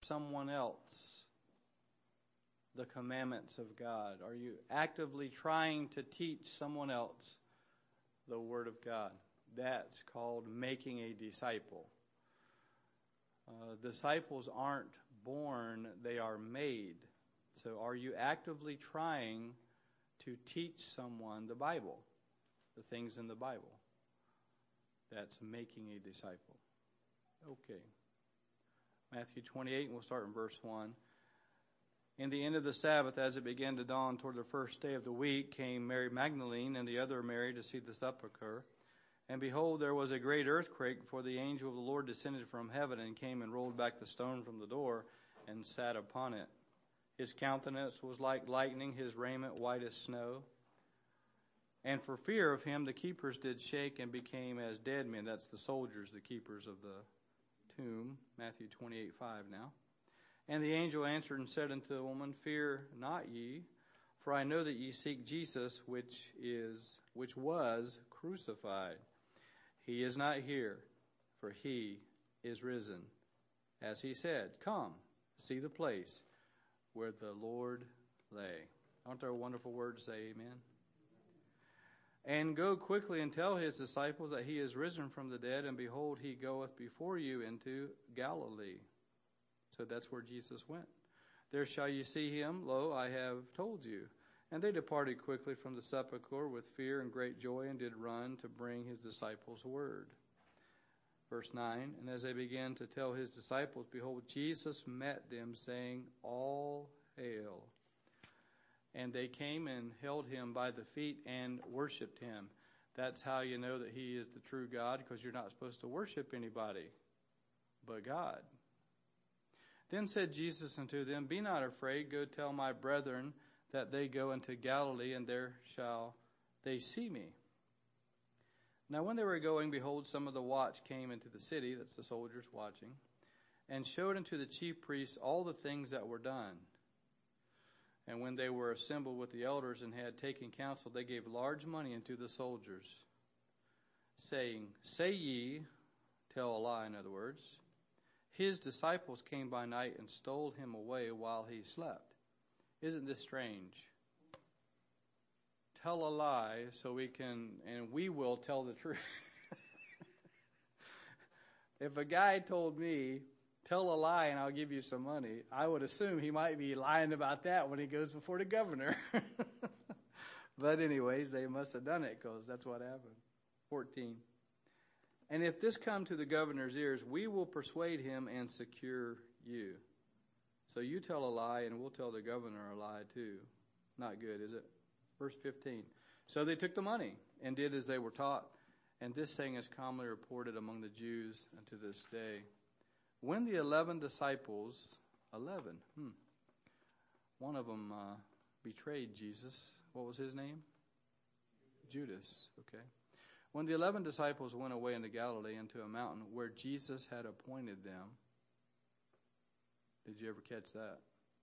someone else the commandments of God? Are you actively trying to teach someone else the Word of God? That's called making a disciple. Disciples aren't born, they are made. So are you actively trying to teach someone the Bible, the things in the Bible? That's making a disciple. Okay. Matthew 28, and we'll start in verse 1. In the end of the Sabbath, as it began to dawn toward the first day of the week, came Mary Magdalene and the other Mary to see the sepulchre. And behold, there was a great earthquake, for the angel of the Lord descended from heaven and came and rolled back the stone from the door and sat upon it. His countenance was like lightning, his raiment white as snow. And for fear of him, the keepers did shake and became as dead men. That's the soldiers, the keepers of the tomb. Matthew 28:5 now. And the angel answered and said unto the woman, Fear not ye, for I know that ye seek Jesus, which was crucified. He is not here, for he is risen. As he said, Come, see the place where the Lord lay. Aren't there wonderful words to say amen? And go quickly and tell his disciples that he is risen from the dead, and behold, he goeth before you into Galilee. So that's where Jesus went. There shall you see him. Lo, I have told you. And they departed quickly from the sepulchre with fear and great joy, and did run to bring his disciples word. Verse 9, and as they began to tell his disciples, behold, Jesus met them, saying, All hail. And they came and held him by the feet and worshipped him. That's how you know that he is the true God, because you're not supposed to worship anybody but God. Then said Jesus unto them, Be not afraid, go tell my brethren that they go into Galilee, and there shall they see me. Now when they were going, behold, some of the watch came into the city, that's the soldiers watching, and showed unto the chief priests all the things that were done. And when they were assembled with the elders and had taken counsel, they gave large money unto the soldiers, saying, Say ye, tell a lie, in other words, his disciples came by night and stole him away while he slept. Isn't this strange? Tell a lie so we can, and we will tell the truth. If a guy told me, tell a lie and I'll give you some money, I would assume he might be lying about that when he goes before the governor. But anyways, they must have done it, because that's what happened. 14. And if this come to the governor's ears, we will persuade him and secure you. So you tell a lie and we'll tell the governor a lie too. Not good, is it? Verse 15. So they took the money and did as they were taught. And this saying is commonly reported among the Jews unto this day. When the 11 disciples, one of them betrayed Jesus. What was his name? Judas. Okay. When the 11 disciples went away into Galilee, into a mountain where Jesus had appointed them. Did you ever catch that?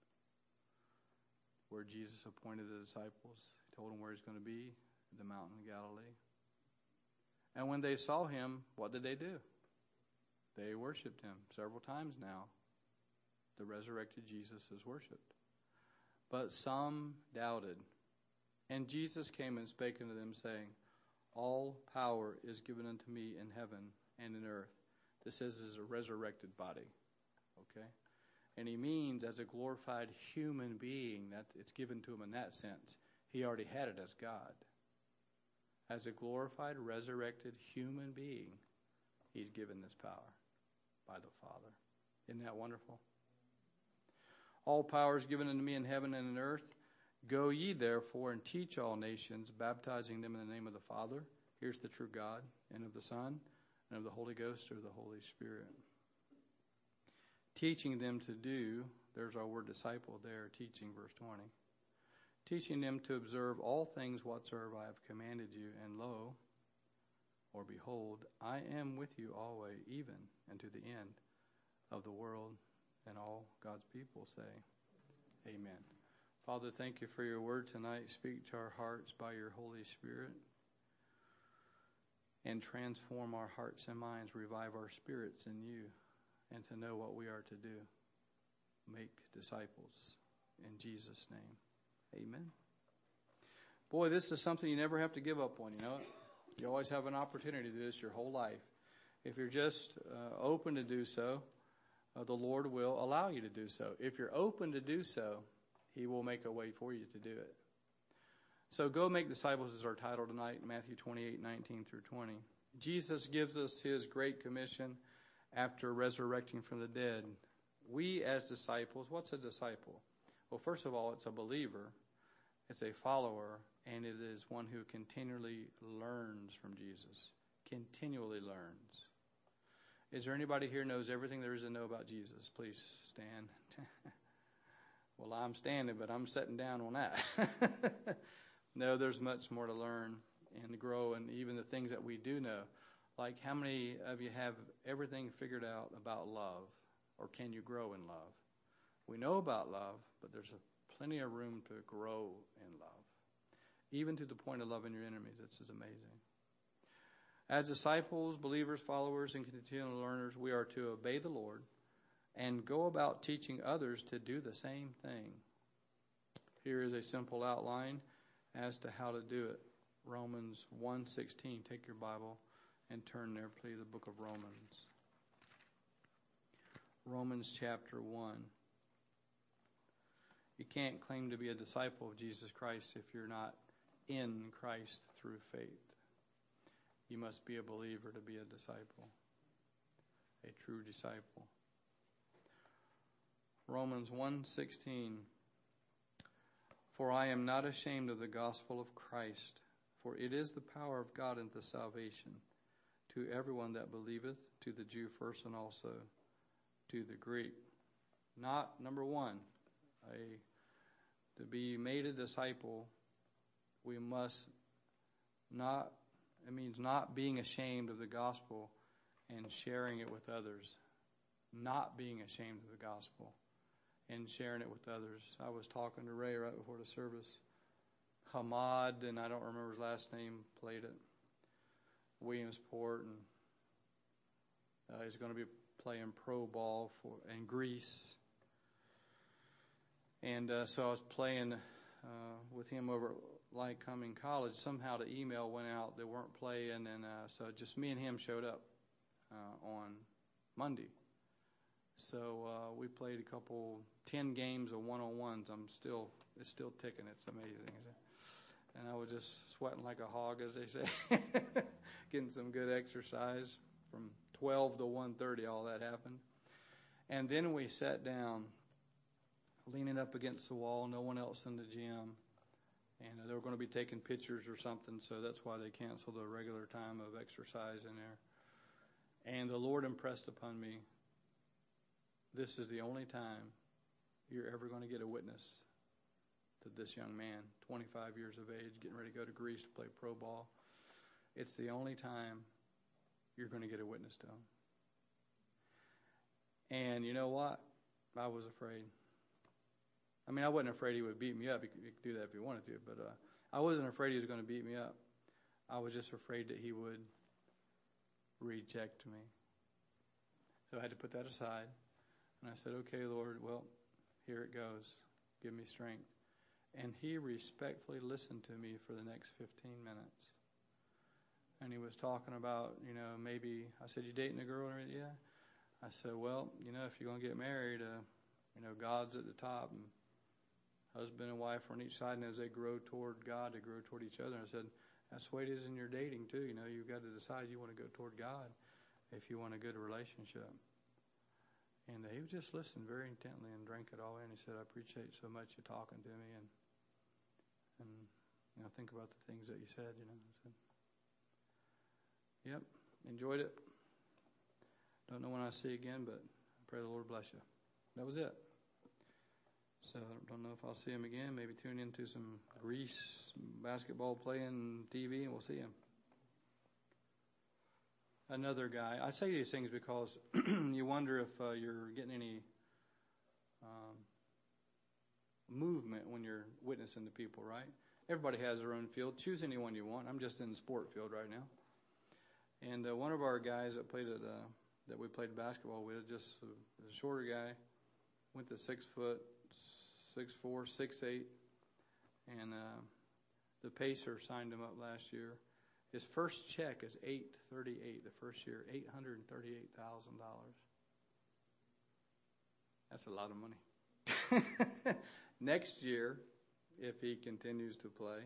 Where Jesus appointed the disciples. He told them where he's going to be, the mountain of Galilee. And when they saw him, what did they do? They worshipped him several times now. The resurrected Jesus is worshipped. But some doubted. And Jesus came and spake unto them, saying, All power is given unto me in heaven and in earth. This is a resurrected body. Okay? And he means as a glorified human being, that it's given to him in that sense. He already had it as God. As a glorified, resurrected human being, he's given this power by the Father. Isn't that wonderful? All power is given unto me in heaven and in earth. Go ye therefore and teach all nations, baptizing them in the name of the Father. Here's the true God, and of the Son, and of the Holy Ghost, or the Holy Spirit. Teaching them to do, there's our word disciple there, teaching, verse 20. Teaching them to observe all things whatsoever I have commanded you, and lo, or behold, I am with you always, even unto the end of the world. And all God's people say, Amen. Father, thank you for your word tonight. Speak to our hearts by your Holy Spirit. And transform our hearts and minds, revive our spirits in you, and to know what we are to do. make disciples. In Jesus' name, amen. Boy, this is something you never have to give up on, you know. You always have an opportunity to do this your whole life. If you're just open to do so, the Lord will allow you to do so. If you're open to do so, He will make a way for you to do it. So go make disciples is our title tonight, Matthew 28:19 through 20. Jesus gives us His great commission after resurrecting from the dead. We as disciples, what's a disciple? Well, first of all, it's a believer. It's a follower, and it is one who continually learns from Jesus. Continually learns. Is there anybody here who knows everything there is to know about Jesus? Please stand. Well, I'm standing, but I'm sitting down on that. No, there's much more to learn and to grow, and even the things that we do know. Like, how many of you have everything figured out about love, or can you grow in love? We know about love, but there's plenty of room to grow in love, even to the point of loving your enemies. This is amazing. As disciples, believers, followers, and continual learners, we are to obey the Lord and go about teaching others to do the same thing. Here is a simple outline as to how to do it. Romans 1:16. Take your Bible and turn there, please, the book of Romans. Romans chapter 1. You can't claim to be a disciple of Jesus Christ if you're not in Christ through faith. You must be a believer to be a disciple, a true disciple. Romans 1:16. For I am not ashamed of the gospel of Christ, for it is the power of God unto salvation to everyone that believeth, to the Jew first and also to the Greek. Not, number one, to be made a disciple, we must not, it means not being ashamed of the gospel and sharing it with others. Not being ashamed of the gospel and sharing it with others. I was talking to Ray right before the service. Hamad, and I don't remember his last name, played at Williamsport, and he's going to be playing pro ball in Greece. And so I was playing with him over at Lycoming College. Somehow the email went out. They weren't playing, and so just me and him showed up on Monday. So we played 10 games of one-on-ones. It's still ticking. It's amazing. And I was just sweating like a hog, as they say, getting some good exercise. From 12 to 1:30, all that happened. And then we sat down, leaning up against the wall, no one else in the gym. And they were going to be taking pictures or something, so that's why they canceled the regular time of exercise in there. And the Lord impressed upon me, this is the only time you're ever going to get a witness to this young man, 25 years of age, getting ready to go to Greece to play pro ball. It's the only time you're going to get a witness to him. And you know what? I was afraid. I mean, I wasn't afraid he would beat me up. He could do that if he wanted to, but I wasn't afraid he was going to beat me up. I was just afraid that he would reject me. So I had to put that aside. And I said, okay, Lord, well, here it goes. Give me strength. And he respectfully listened to me for the next 15 minutes. And he was talking about, maybe, I said, you dating a girl? Yeah. I said, well, if you're going to get married, God's at the top, and husband and wife are on each side, and as they grow toward God, they grow toward each other. And I said, that's the way it is in your dating, too. You've got to decide you want to go toward God if you want a good relationship. And he would just listen very intently and drank it all in. He said, I appreciate so much you talking to me, and think about the things that you said, I said, yep, enjoyed it. Don't know when I'll see you again, but I pray the Lord bless you. That was it. So I don't know if I'll see him again. Maybe tune into some Greece basketball playing TV, and we'll see him. Another guy. I say these things because you wonder if you're getting any movement when you're witnessing to people, right? Everybody has their own field. Choose anyone you want. I'm just in the sport field right now. And one of our guys that we played basketball with, just a shorter guy, went to 6 foot, 6'4", 6'8", and the Pacers signed him up last year. His first check is $838. The first year, $838,000. That's a lot of money. Next year, if he continues to play,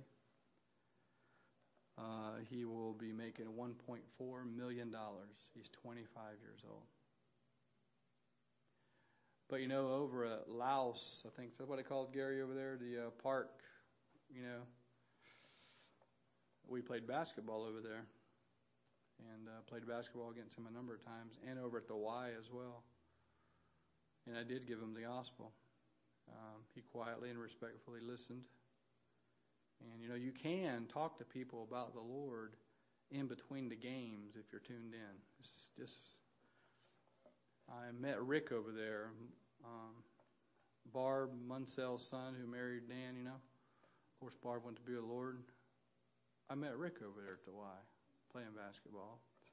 he will be making $1.4 million. He's 25 years old. But, over at Laos, I think that's what they call it, Gary, over there, the park, we played basketball over there and played basketball against him a number of times, and over at the Y as well. And I did give him the gospel. He quietly and respectfully listened. And, you can talk to people about the Lord in between the games if you're tuned in. I met Rick over there, Barb Munsell's son who married Dan, Of course, Barb went to be with the Lord. I met Rick over there at the Y, playing basketball. So,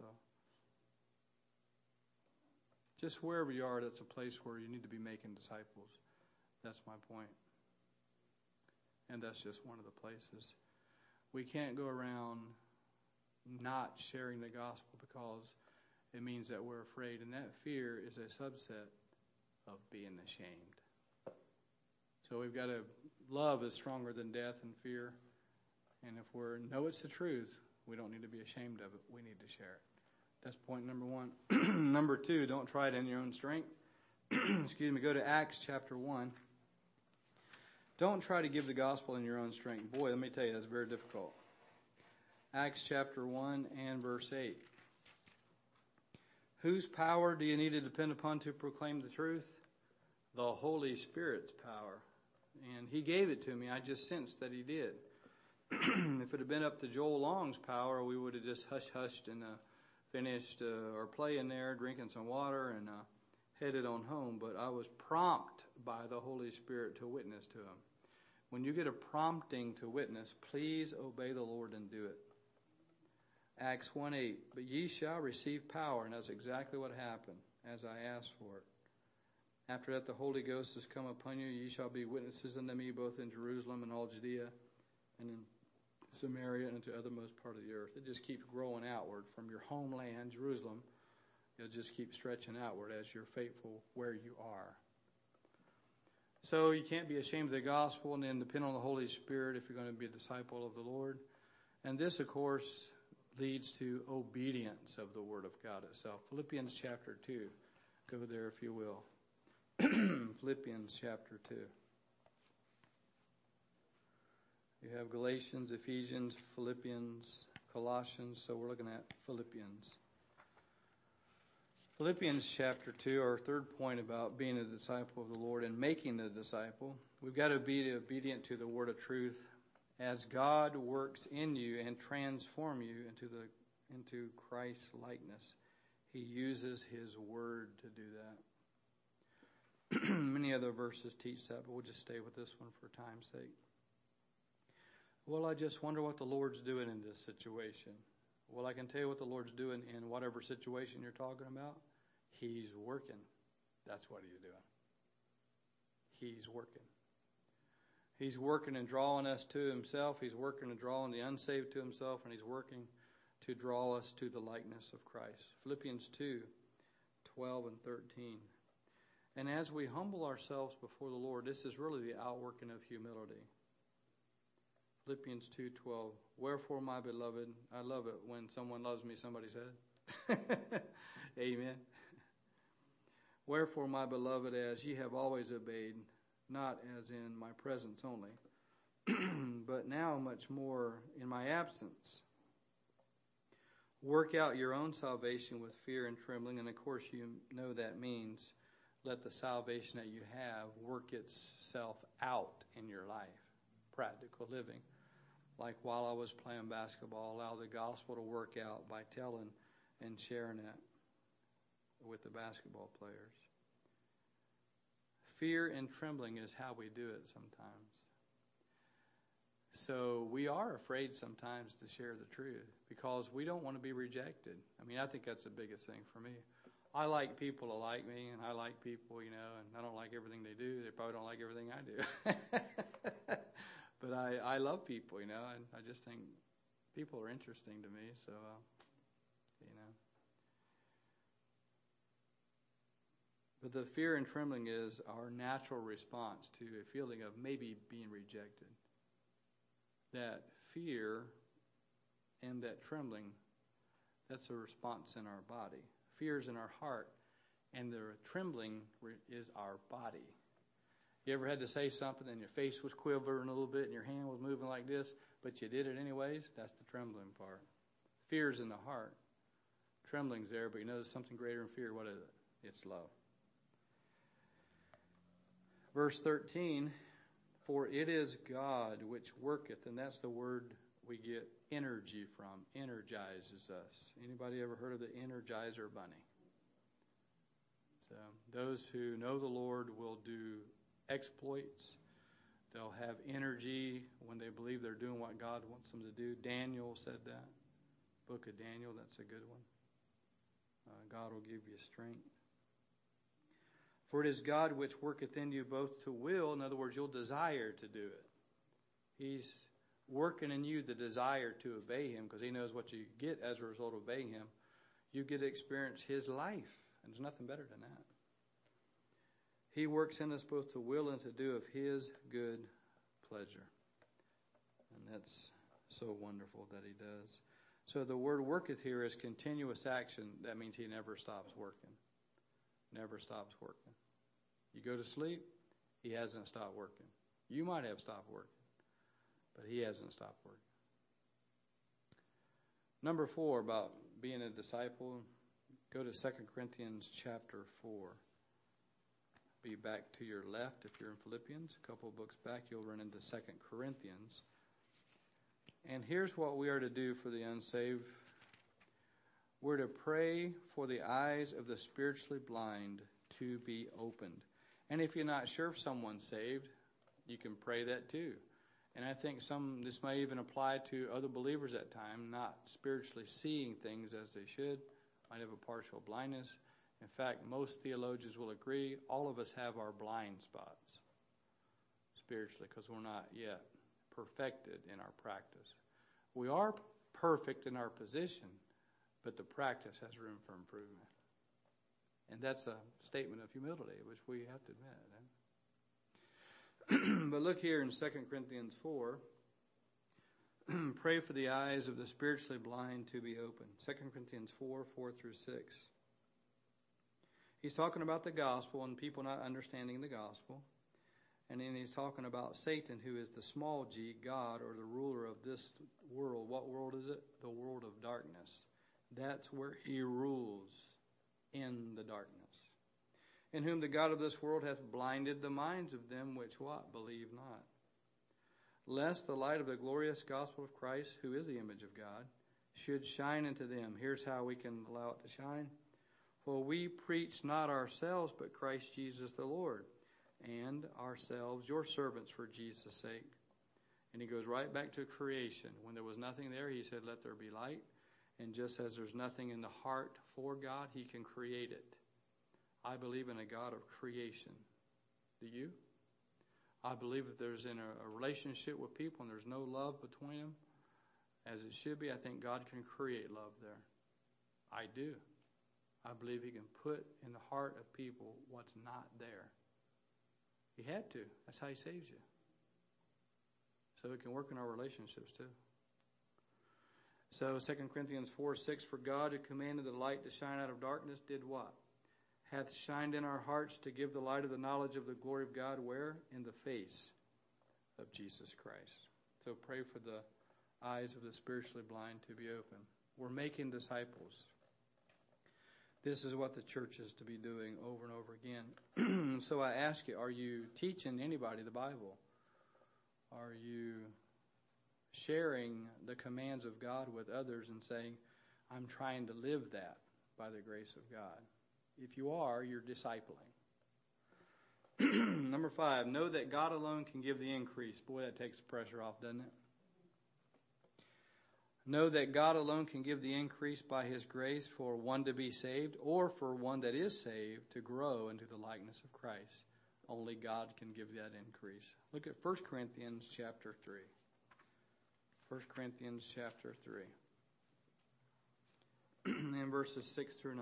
just wherever you are, that's a place where you need to be making disciples. That's my point. And that's just one of the places. We can't go around not sharing the gospel because it means that we're afraid. And that fear is a subset of being ashamed. So we've got to, love is stronger than death and fear. And if we know it's the truth, we don't need to be ashamed of it. We need to share it. That's point number 1. Number 2, don't try it in your own strength. Excuse me, go to Acts chapter 1. Don't try to give the gospel in your own strength. Boy, let me tell you, that's very difficult. Acts chapter 1 and verse 8. Whose power do you need to depend upon to proclaim the truth? The Holy Spirit's power. And he gave it to me. I just sensed that he did. If it had been up to Joel Long's power, we would have just hushed and finished our play in there, drinking some water, and headed on home. But I was prompted by the Holy Spirit to witness to him. When you get a prompting to witness, please obey the Lord and do it. Acts 1:8. But ye shall receive power, and that's exactly what happened, as I asked for it. After that, the Holy Ghost has come upon you. Ye shall be witnesses unto me, both in Jerusalem and all Judea, and in Samaria, and into the othermost part of the earth. It just keeps growing outward from your homeland, Jerusalem. It'll just keep stretching outward as you're faithful where you are. So you can't be ashamed of the gospel and then depend on the Holy Spirit if you're going to be a disciple of the Lord. And this, of course, leads to obedience of the Word of God itself. Philippians chapter 2. Go there if you will. Philippians chapter 2. You have Galatians, Ephesians, Philippians, Colossians, so we're looking at Philippians. Philippians chapter 2, our third point about being a disciple of the Lord and making a disciple. We've got to be obedient to the word of truth as God works in you and transform you into Christ's likeness. He uses his word to do that. Many other verses teach that, but we'll just stay with this one for time's sake. Well, I just wonder what the Lord's doing in this situation. Well, I can tell you what the Lord's doing in whatever situation you're talking about. He's working. That's what he's doing. He's working. He's working and drawing us to himself. He's working and drawing the unsaved to himself, and he's working to draw us to the likeness of Christ. Philippians 2:12 and 13. And as we humble ourselves before the Lord, this is really the outworking of humility. Philippians 2:12. Wherefore, my beloved, I love it when someone loves me, somebody said. Amen. Wherefore, my beloved, as ye have always obeyed, not as in my presence only, but now much more in my absence. Work out your own salvation with fear and trembling, and of course you know that means let the salvation that you have work itself out in your life. Practical living. Like while I was playing basketball, allow the gospel to work out by telling and sharing it with the basketball players. Fear and trembling is how we do it sometimes. So we are afraid sometimes to share the truth because we don't want to be rejected. I mean, I think that's the biggest thing for me. I like people to like me, and I like people, and I don't like everything they do. They probably don't like everything I do. But I love people, and I just think people are interesting to me, so, But the fear and trembling is our natural response to a feeling of maybe being rejected. That fear and that trembling, that's a response in our body. Fear is in our heart, and the trembling is our body. You ever had to say something and your face was quivering a little bit and your hand was moving like this, but you did it anyways? That's the trembling part. Fear's in the heart. Trembling's there, but there's something greater than fear. What is it? It's love. Verse 13, for it is God which worketh, and that's the word we get energy from, energizes us. Anybody ever heard of the Energizer Bunny? So those who know the Lord will do exploits. They'll have energy when they believe they're doing what God wants them to do. Daniel said that. Book of Daniel, that's a good one. God will give you strength. For it is God which worketh in you both to will, in other words, you'll desire to do it. He's working in you the desire to obey Him, because He knows what you get as a result of obeying Him. You get to experience His life, and there's nothing better than that. He works in us both to will and to do of His good pleasure. And that's so wonderful that He does. So the word worketh here is continuous action. That means He never stops working. Never stops working. You go to sleep, He hasn't stopped working. You might have stopped working, but He hasn't stopped working. Number 4, about being a disciple, go to 2 Corinthians chapter 4. Be back to your left if you're in Philippians. A couple of books back, you'll run into 2 Corinthians. And here's what we are to do for the unsaved. We're to pray for the eyes of the spiritually blind to be opened. And if you're not sure if someone's saved, you can pray that too. And I think this may even apply to other believers at times, not spiritually seeing things as they should, might have a partial blindness. In fact, most theologians will agree all of us have our blind spots spiritually, because we're not yet perfected in our practice. We are perfect in our position, but the practice has room for improvement. And that's a statement of humility, which we have to admit. But look here in 2 Corinthians 4. Pray for the eyes of the spiritually blind to be opened. 2 Corinthians 4, 4 through 6. He's talking about the gospel and people not understanding the gospel. And then he's talking about Satan, who is the small g, God, or the ruler of this world. What world is it? The world of darkness. That's where he rules, in the darkness. In whom the God of this world hath blinded the minds of them which what? Believe not. Lest the light of the glorious gospel of Christ, who is the image of God, should shine into them. Here's how we can allow it to shine. For we preach not ourselves, but Christ Jesus the Lord, and ourselves your servants for Jesus' sake. And he goes right back to creation. When there was nothing there, he said, let there be light. And just as there's nothing in the heart for God, he can create it. I believe in a God of creation. Do you? I believe that there's in a relationship with people and there's no love between them, as it should be. I think God can create love there. I do. I believe he can put in the heart of people what's not there. He had to. That's how he saves you. So it can work in our relationships too. So 2 Corinthians 4, 6, for God who commanded the light to shine out of darkness did what? Hath shined in our hearts to give the light of the knowledge of the glory of God where? In the face of Jesus Christ. So pray for the eyes of the spiritually blind to be open. We're making disciples. This is what the church is to be doing over and over again. So I ask you, are you teaching anybody the Bible? Are you sharing the commands of God with others and saying, I'm trying to live that by the grace of God? If you are, you're discipling. Number 5, know that God alone can give the increase. Boy, that takes the pressure off, doesn't it? Know that God alone can give the increase by his grace for one to be saved, or for one that is saved to grow into the likeness of Christ. Only God can give that increase. Look at 1 Corinthians chapter 3. 1 Corinthians chapter 3. In verses 6 through 9.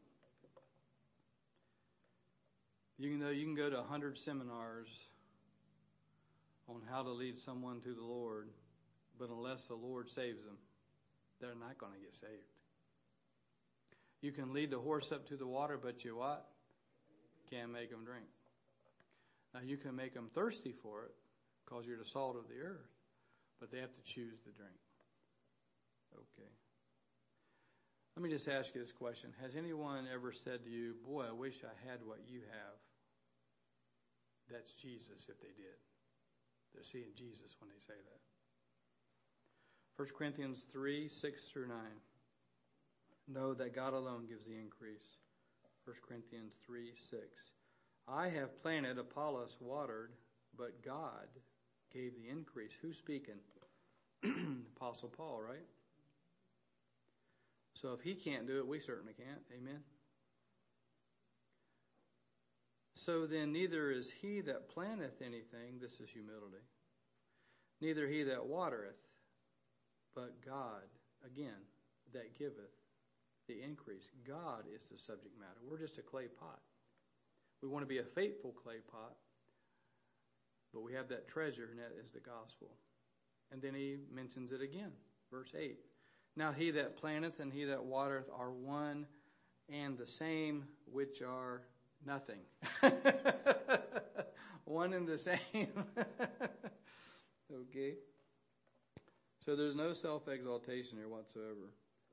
You can go to 100 seminars on how to lead someone to the Lord, but unless the Lord saves them, they're not going to get saved. You can lead the horse up to the water, but you what? Can't make them drink. Now you can make them thirsty for it because you're the salt of the earth, but they have to choose to drink. Okay. Let me just ask you this question. Has anyone ever said to you, boy, I wish I had what you have? That's Jesus if they did. They're seeing Jesus when they say that. 1 Corinthians 3, 6 through 9. Know that God alone gives the increase. 1 Corinthians 3, 6. I have planted, Apollos watered, but God gave the increase. Who's speaking? Apostle Paul, right? So if he can't do it, we certainly can't. Amen? So then neither is he that planteth anything, this is humility, neither he that watereth, but God, again, that giveth the increase. God is the subject matter. We're just a clay pot. We want to be a faithful clay pot, but we have that treasure, and that is the gospel. And then he mentions it again, verse 8. Now he that planteth and he that watereth are one and the same, which are nothing. One and the same. Okay. So there's no self-exaltation here whatsoever.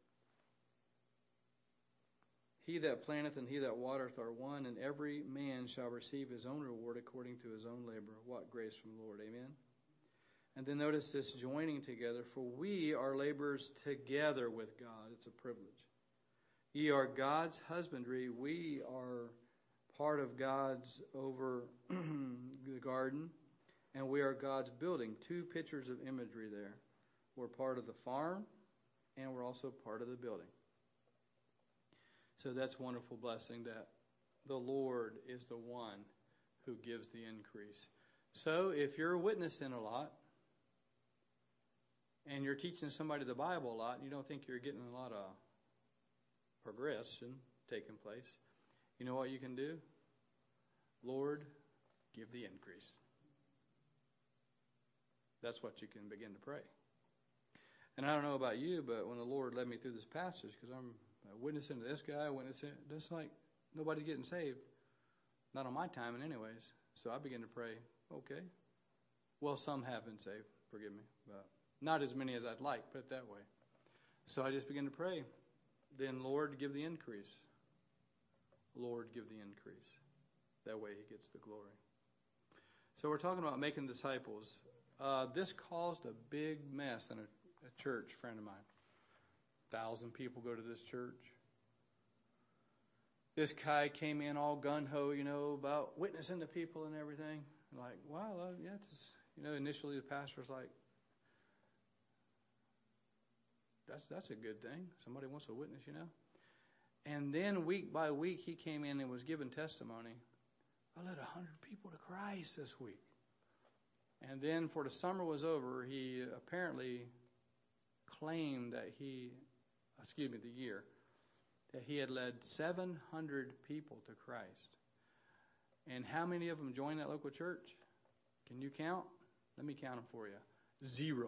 He that planteth and he that watereth are one, and every man shall receive his own reward according to his own labor. What grace from the Lord. Amen. And then notice this joining together. For we are laborers together with God. It's a privilege. Ye are God's husbandry. We are part of God's over the garden. And we are God's building. Two pictures of imagery there. We're part of the farm, and we're also part of the building. So that's a wonderful blessing that the Lord is the one who gives the increase. So if you're witnessing a lot, and you're teaching somebody the Bible a lot, and you don't think you're getting a lot of progression taking place, you know what you can do? Lord, give the increase. That's what you can begin to pray. And I don't know about you, but when the Lord led me through this passage, because I'm witnessing to this guy, just like nobody's getting saved. Not on my timing anyways. So I began to pray, okay. Well, some have been saved, forgive me. But not as many as I'd like, put it that way. So I just began to pray. Then, Lord, give the increase. Lord, give the increase. That way he gets the glory. So we're talking about making disciples. This caused a big mess in a church friend of mine. 1,000 people go to this church. This guy came in all gung-ho, about witnessing to people and everything. Like, wow, yeah, initially the pastor was like, that's a good thing. Somebody wants to witness, And then week by week he came in and was giving testimony. I led 100 people to Christ this week. And then for the summer was over, he apparently claimed that the year, that he had led 700 people to Christ. And how many of them joined that local church? Can you count? Let me count them for you. 0.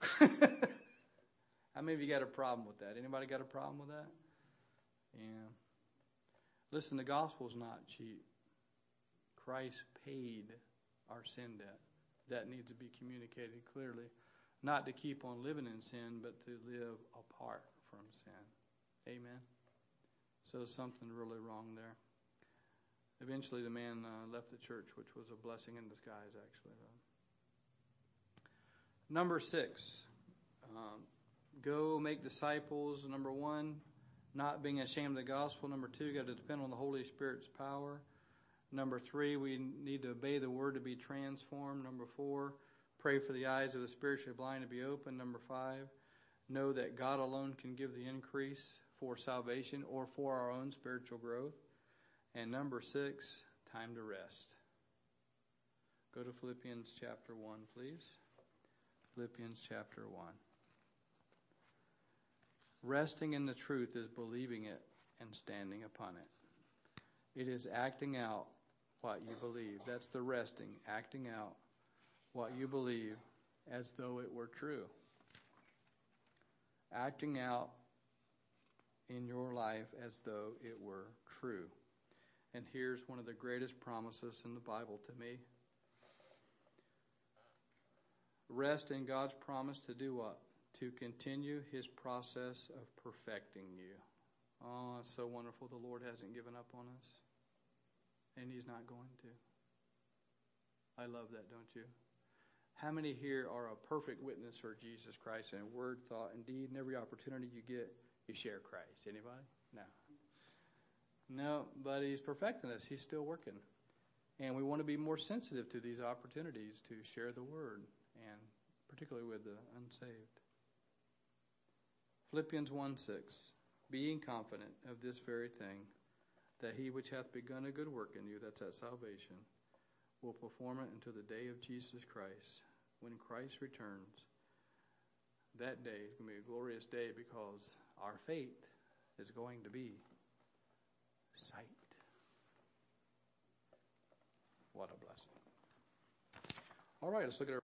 How many of you got a problem with that? Anybody got a problem with that? Yeah. Listen, the gospel's not cheap. Christ paid our sin debt. That needs to be communicated clearly. Not to keep on living in sin, but to live apart from sin. Amen? So something really wrong there. Eventually the man left the church, which was a blessing in disguise, actually. Number 6. Go make disciples. Number 1, not being ashamed of the gospel. Number 2, got to depend on the Holy Spirit's power. Number 3, we need to obey the word to be transformed. Number 4, pray for the eyes of the spiritually blind to be open. Number 5, know that God alone can give the increase for salvation or for our own spiritual growth. And number 6, time to rest. Go to Philippians chapter 1, please. Philippians chapter 1. Resting in the truth is believing it and standing upon it. It is acting out what you believe. That's the resting, acting out what you believe as though it were true. Acting out in your life as though it were true. And here's one of the greatest promises in the Bible to me. Rest in God's promise to do what? To continue His process of perfecting you. Oh, it's so wonderful. The Lord hasn't given up on us. And He's not going to. I love that, don't you? How many here are a perfect witness for Jesus Christ in word, thought, and deed, and every opportunity you get, you share Christ? Anybody? No. No, but He's perfecting us. He's still working. And we want to be more sensitive to these opportunities to share the word, and particularly with the unsaved. Philippians 1:6, being confident of this very thing, that He which hath begun a good work in you, that's that salvation, will perform it until the day of Jesus Christ. When Christ returns, that day is going to be a glorious day because our fate is going to be sight. What a blessing. All right, let's look at our